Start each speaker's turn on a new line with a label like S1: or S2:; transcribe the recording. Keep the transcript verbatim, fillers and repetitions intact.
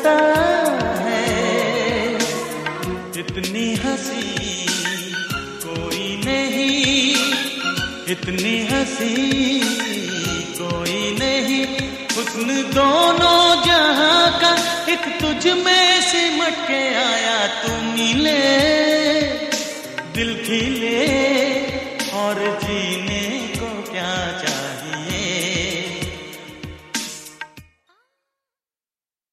S1: लगता है इतनी हंसी कोई नहीं, इतनी हंसी कोई नहीं। हुस्न दोनों जहां का एक तुझ में सिमट के आया, तू मिले दिल खिले।